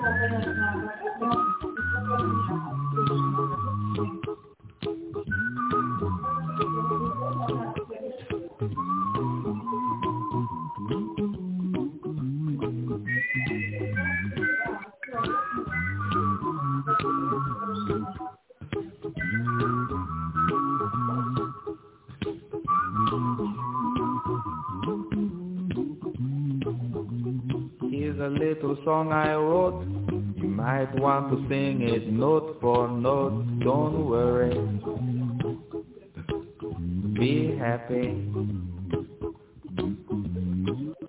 Here's a little song I wrote. You might want to sing it note for note. Don't worry. Be happy.